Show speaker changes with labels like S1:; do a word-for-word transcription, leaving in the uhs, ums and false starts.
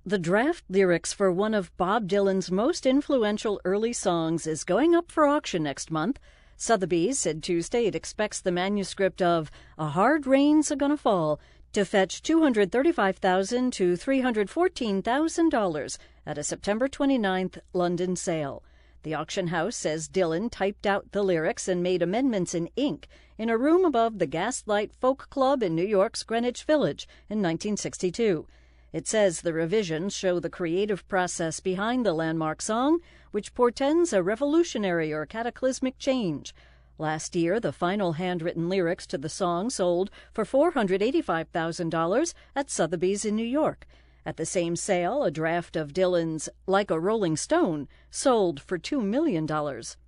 S1: The draft lyrics for one of Bob Dylan's most influential early songs is going up for auction next month. Sotheby's said Tuesday it expects the manuscript of A Hard Rain's A-Gonna Fall to fetch two hundred thirty-five thousand dollars to three hundred fourteen thousand dollars at a September twenty-ninth London sale. The auction house says Dylan typed out the lyrics and made amendments in ink in a room above the Gaslight Folk Club in New York's Greenwich Village in nineteen sixty-two. It says the revisions show the creative process behind the landmark song, which portends a revolutionary or cataclysmic change. Last year, the final handwritten lyrics to the song sold for four hundred eighty-five thousand dollars at Sotheby's in New York. At the same sale, a draft of Dylan's Like a Rolling Stone sold for two million dollars.